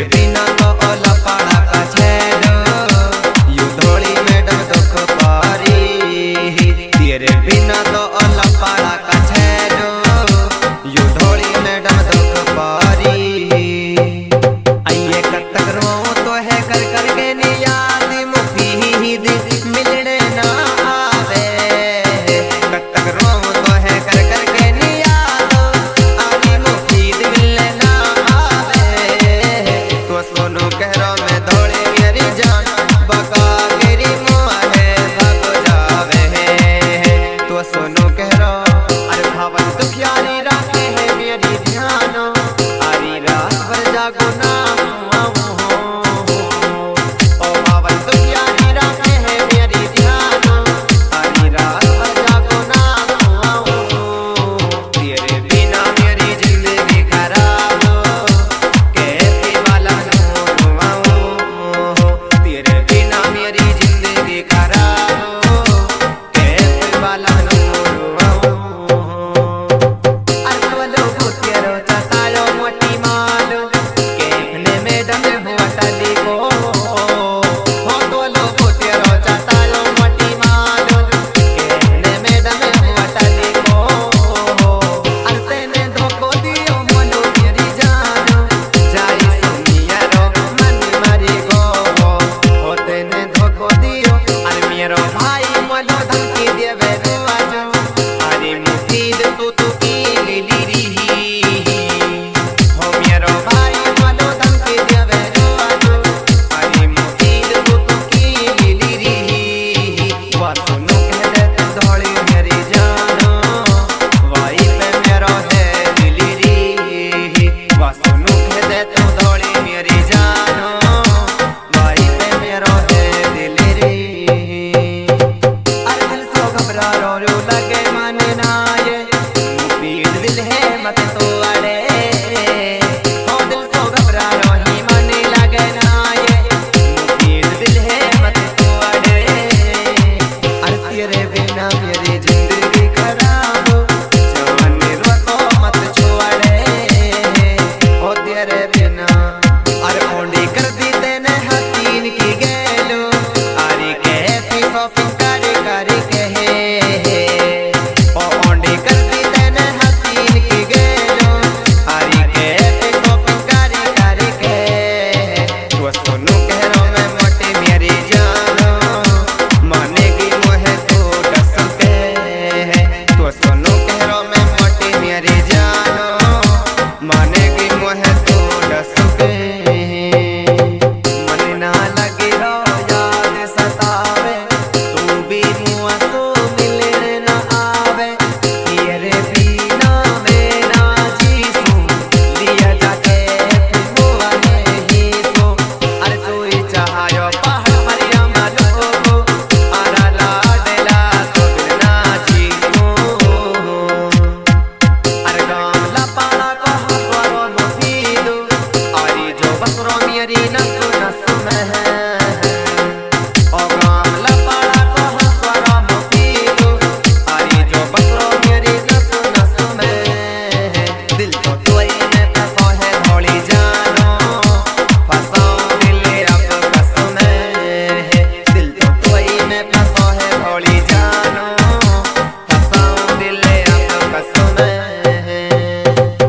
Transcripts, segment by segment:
बिना तो ओला पाड़ा का छेड़ो यू धोली मैडम दुख पारी तेरे बिना तो ओला पाड़ा का छेड़ो यू धोली मैडम दुख पारी आइए कत्तक रो तो है कर कर के नियाद मुफीद मिलने ना आवे कत्तक रो तो है कर कर के नियाद आदि मुफीद मिलने ना आवे तो सोनू कह रो मैं दौड़े मेरी जान बका गिरी मुआ है भाग जावे तो सोनू कह रो अरे भावन दुखियारी राखे है मेरी ध्यान आरी रात भर जागो ना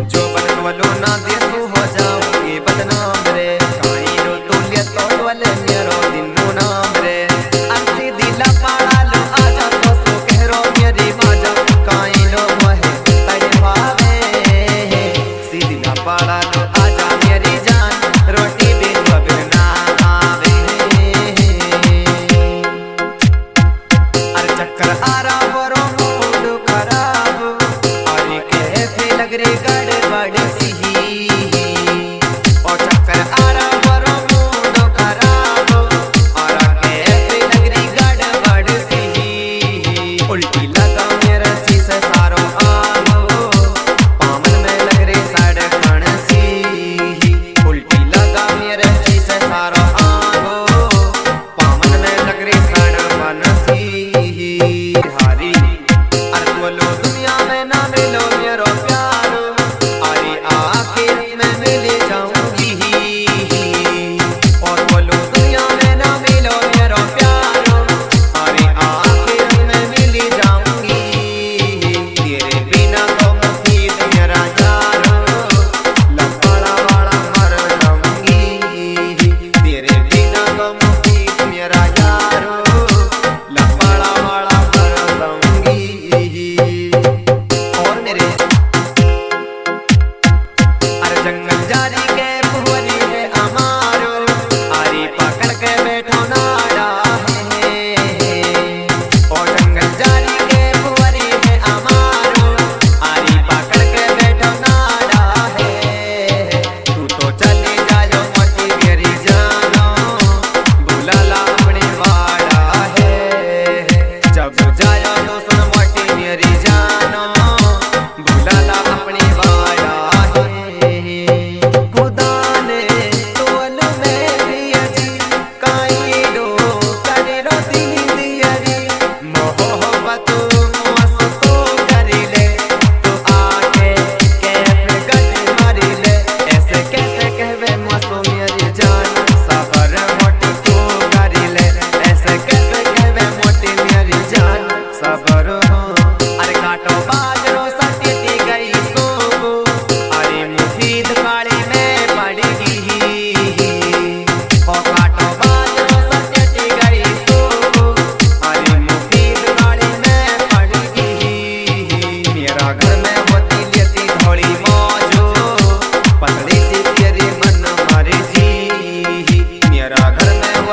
बदनाम रे काई रो तुलिया तोड़ वाले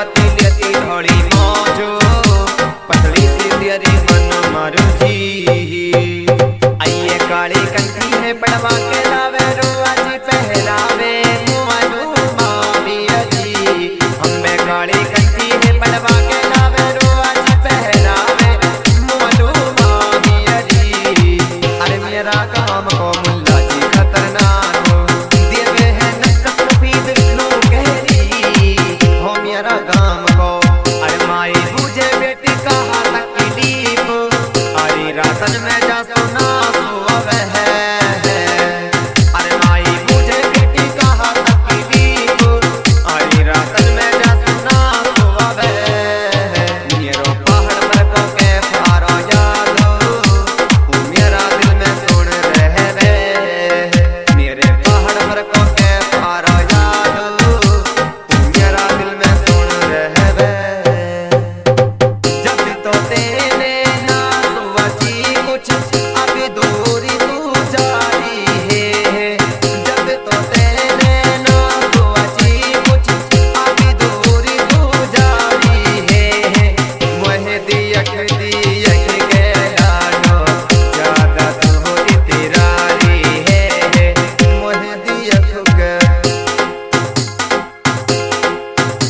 पति लेती थोड़ी मौजो पतली सी तेरी मन मर्जी आइए काली कंठी है पड़वा के लावे रुआ जी पहरावे मुआलू मामिया जी हमें काली कंठी है पड़वा के लावे रुआ जी पहरावे मुआलू मामिया जी अरे मेरा काम को मुल्ला जी खतरनाक हो देवे है नकल मुफीद नो कहरी हो मेरा काम को अरे माई मुझे बेटी का हाथ तकलीफ अरे रातन में जा सुना सुअवे है अरे माई मुझे बेटी का हाथ तकलीफ अरे रातन में जा सुना सुअवे मेरो पहाड़ पर को के फारा याद वो मेरा दिल में सुन रहे मेरे पहाड़ पर को के फारा याद वो मेरा दिल में सुन रहे जब तो तेरे ना सुआ जी कुछ